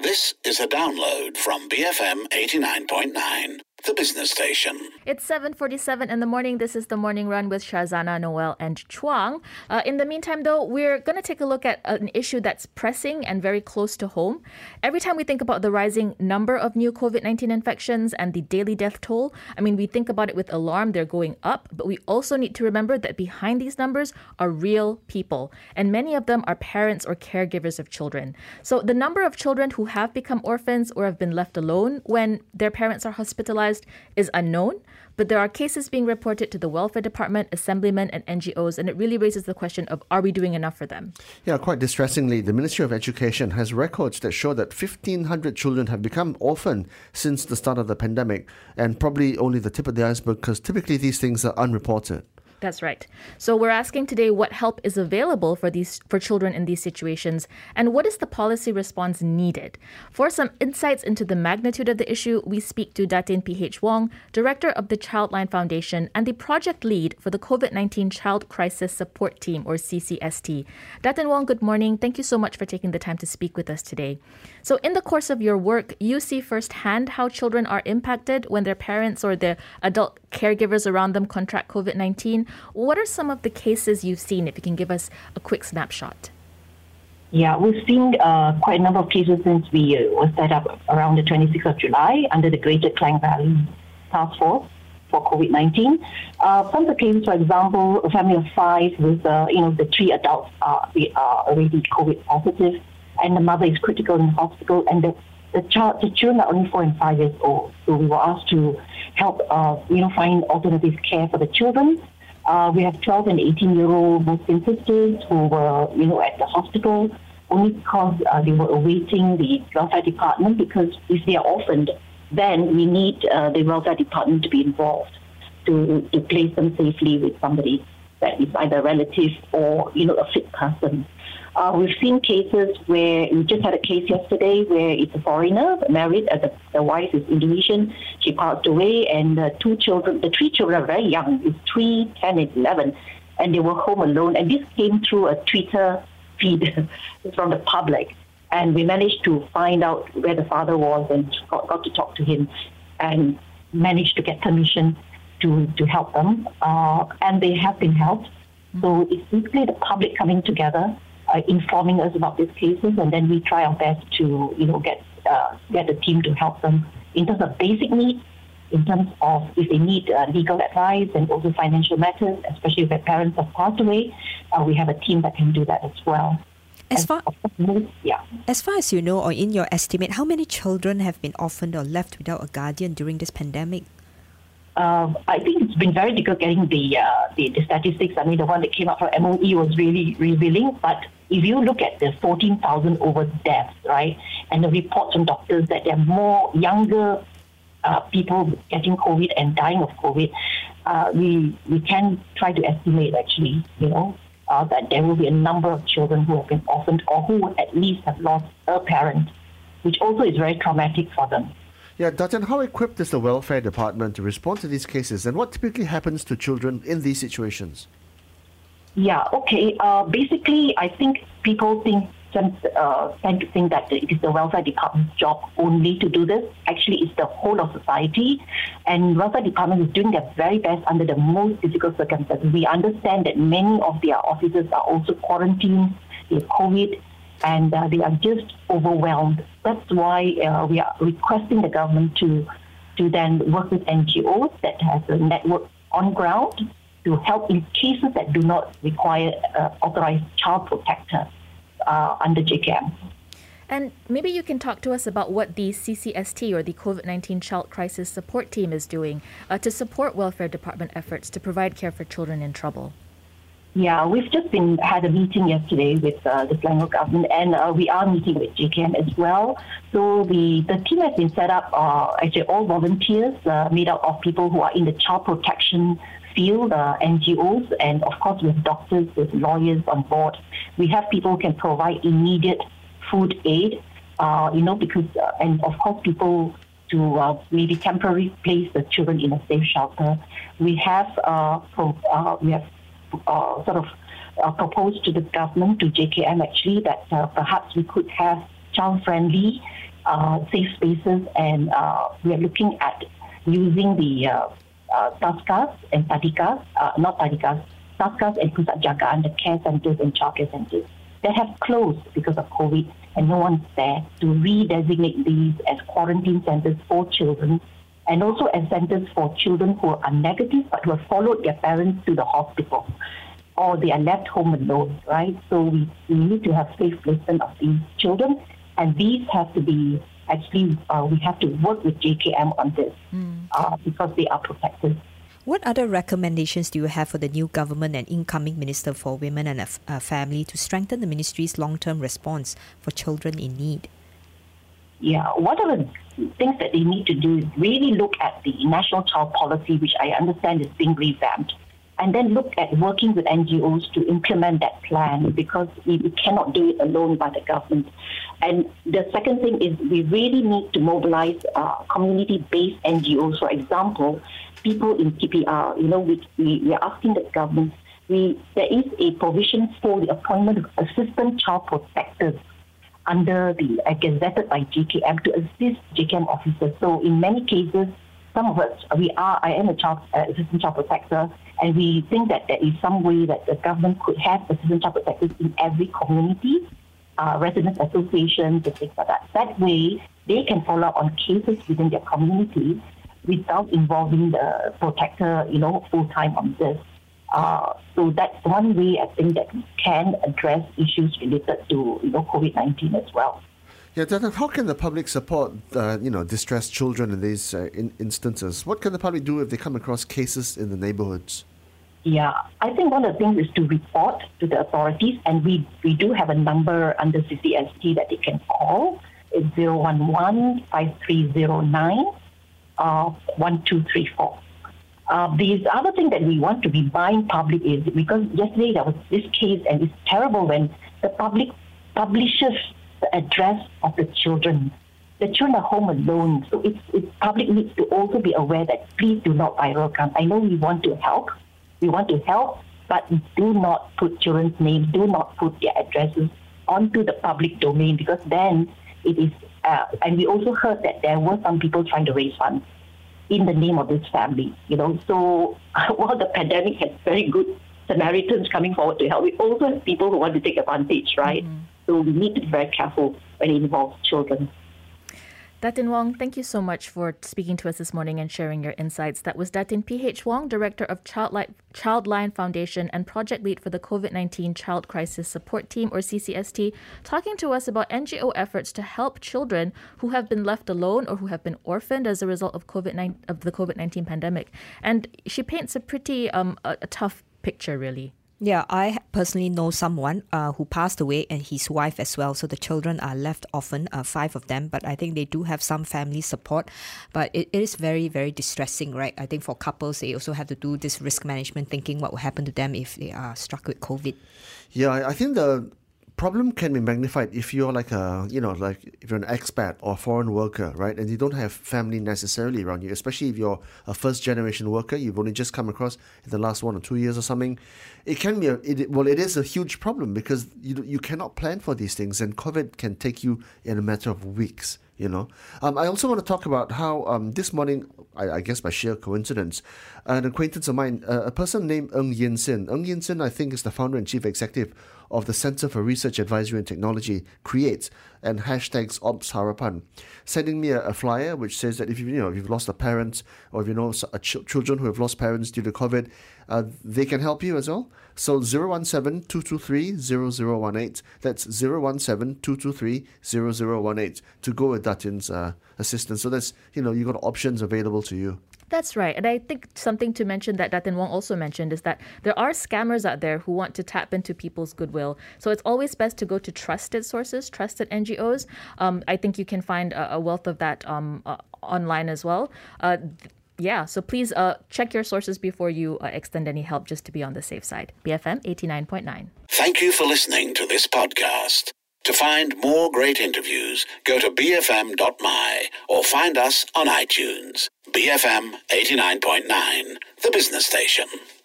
This is a download from BFM 89.9, the business station. It's 7:47 in the morning. This is the Morning Run with Shazana, Noel and Chuang. In the meantime, though, we're going to take a look at an issue that's pressing and very close to home. Every time we think about the rising number of new COVID-19 infections and the daily death toll, we think about it with alarm. They're going up, but we also need to remember that behind these numbers are real people, and many of them are parents or caregivers of children. So the number of children who have become orphans or have been left alone when their parents are hospitalized is unknown, but there are cases being reported to the Welfare Department, assemblymen and NGOs, and it really raises the question of, are we doing enough for them? Yeah, quite distressingly, the Ministry of Education has records that show that 1,500 children have become orphaned since the start of the pandemic, and probably only the tip of the iceberg because typically these things are unreported. That's right. So we're asking today what help is available for children in these situations, and what is the policy response needed? For some insights into the magnitude of the issue, we speak to Datin P.H. Wong, Director of the Childline Foundation and the project lead for the COVID-19 Child Crisis Support Team, or CCST. Datin Wong, good morning. Thank you so much for taking the time to speak with us today. So in the course of your work, you see firsthand how children are impacted when their parents or their adult caregivers around them contract COVID-19. What are some of the cases you've seen, if you can give us a quick snapshot? Yeah, we've seen quite a number of cases since we were set up around the 26th of July under the Greater Klang Valley Task Force for COVID-19. Some of the cases, for example, a family of 5 with, the 3 adults are already COVID positive, and the mother is critical in the hospital, and the children are only 4 and 5 years old. So we were asked to help, find alternative care for the children. We have 12 and 18-year-old Muslim sisters who were, at the hospital only because they were awaiting the welfare department, because if they are orphaned, then we need the welfare department to be involved to place them safely with somebody that is either a relative or, a fit person. We've seen cases where, we just had a case yesterday where it's a foreigner, married, the wife is Indonesian, she passed away, and the 3 children are very young, it's 3, 10, and 11, and they were home alone, and this came through a Twitter feed from the public, and we managed to find out where the father was and got to talk to him, and managed to get permission to help them, and they have been helped. So it's basically the public coming together, informing us about these cases, and then we try our best to, get the team to help them in terms of basic needs, in terms of if they need legal advice, and also financial matters, especially if their parents have passed away. We have a team that can do that as well. As far as you know, or in your estimate, how many children have been orphaned or left without a guardian during this pandemic? I think it's been very difficult getting the statistics. The one that came out from MOE was really revealing. But if you look at the 14,000 over deaths, right, and the reports from doctors that there are more younger people getting COVID and dying of COVID, we can try to estimate actually, that there will be a number of children who have been orphaned or who at least have lost a parent, which also is very traumatic for them. Yeah, Datin, how equipped is the Welfare Department to respond to these cases, and what typically happens to children in these situations? Yeah, okay. Basically, I think people tend to think that it is the Welfare Department's job only to do this. Actually, it's the whole of society, and Welfare Department is doing their very best under the most difficult circumstances. We understand that many of their officers are also quarantined with COVID, and they are just overwhelmed. That's why we are requesting the government to then work with NGOs that has a network on ground to help in cases that do not require authorized child protector under JKM. And maybe you can talk to us about what the CCST, or the COVID-19 Child Crisis Support Team, is doing to support Welfare Department efforts to provide care for children in trouble. Yeah, we've just had a meeting yesterday with the Selangor government, and we are meeting with JKM as well. So the team has been set up, actually all volunteers, made up of people who are in the child protection field, NGOs, and of course with doctors, with lawyers on board. We have people who can provide immediate food aid, because, and of course people to maybe temporarily place the children in a safe shelter. We have proposed to the government, to JKM actually, that perhaps we could have child-friendly safe spaces, and we are looking at using the Taskas and Tadikas, not Tadikas, Taskas and Pusat Jagaan, the care centres and childcare centres that have closed because of COVID and no one's there, to redesignate these as quarantine centres for children, and also as centres for children who are negative but who have followed their parents to the hospital, or they are left home alone, right? So we need to have safe placement of these children, and these have to be, actually, we have to work with JKM on this because they are protected. What other recommendations do you have for the new government and incoming Minister for Women and Family to strengthen the ministry's long-term response for children in need? Yeah, one of the things that they need to do is really look at the National Child Policy, which I understand is being revamped, and then look at working with NGOs to implement that plan, because we cannot do it alone by the government. And the second thing is we really need to mobilize community-based NGOs. For example, people in TPR, we are asking the government, there is a provision for the appointment of assistant child protectors under the gazetted by JKM to assist JKM officers. So in many cases, some of us, I am a assistant child protector, and we think that there is some way that the government could have assistant child protectors in every community, residents associations and things like that. That way, they can follow up on cases within their community without involving the protector, full-time on this. So that's one way I think that we can address issues related to, COVID-19 as well. Yeah, Datin, how can the public support, distressed children in these instances? What can the public do if they come across cases in the neighborhoods? Yeah, I think one of the things is to report to the authorities, and we do have a number under CCST that they can call. It's 011-5309. 1234. The other thing that we want to be buying public is, because yesterday there was this case, and it's terrible when the public publishes the address of the children. The children are home alone, so it's public needs to also be aware that please do not viral come. I know we want to help, but do not put children's names, do not put their addresses onto the public domain, because then it is. And we also heard that there were some people trying to raise funds in the name of this family, So while the pandemic has very good Samaritans coming forward to help, we also have people who want to take advantage, right? Mm-hmm. So we need to be very careful when it involves children. Datin Wong, thank you so much for speaking to us this morning and sharing your insights. That was Datin P.H. Wong, Director of Childline Foundation and Project Lead for the COVID-19 Child Crisis Support Team, or CCST, talking to us about NGO efforts to help children who have been left alone or who have been orphaned as a result of the COVID-19 pandemic. And she paints a pretty a tough picture, really. Yeah, I personally know someone who passed away, and his wife as well. So the children are left orphan, 5 of them. But I think they do have some family support. But it is very, very distressing, right? I think for couples, they also have to do this risk management, thinking what will happen to them if they are struck with COVID. Yeah, I think the problem can be magnified if you're like if you're an expat or a foreign worker, right? And you don't have family necessarily around you, especially if you're a first-generation worker, you've only just come across in the last 1 or 2 years or something. It can be it is a huge problem, because you cannot plan for these things, and COVID can take you in a matter of weeks. I also want to talk about how this morning, I guess by sheer coincidence, an acquaintance of mine, a person named Ng Yin Sin. Ng Yin Sin, I think, is the founder and chief executive of the Center for Research Advisory and Technology, CREATE, and hashtags Ops Harapan, sending me a flyer which says that if you've lost a parent, or if you know children who have lost parents due to COVID, they can help you as well. So 017-223-0018. That's 017-223-0018 to go with Datin's assistance. So that's, you got options available to you. That's right. And I think something to mention that Datin Wong also mentioned is that there are scammers out there who want to tap into people's goodwill. So it's always best to go to trusted sources, trusted NGOs. I think you can find a wealth of that online as well. So please check your sources before you extend any help, just to be on the safe side. BFM 89.9. Thank you for listening to this podcast. To find more great interviews, go to bfm.my or find us on iTunes. BFM 89.9, the business station.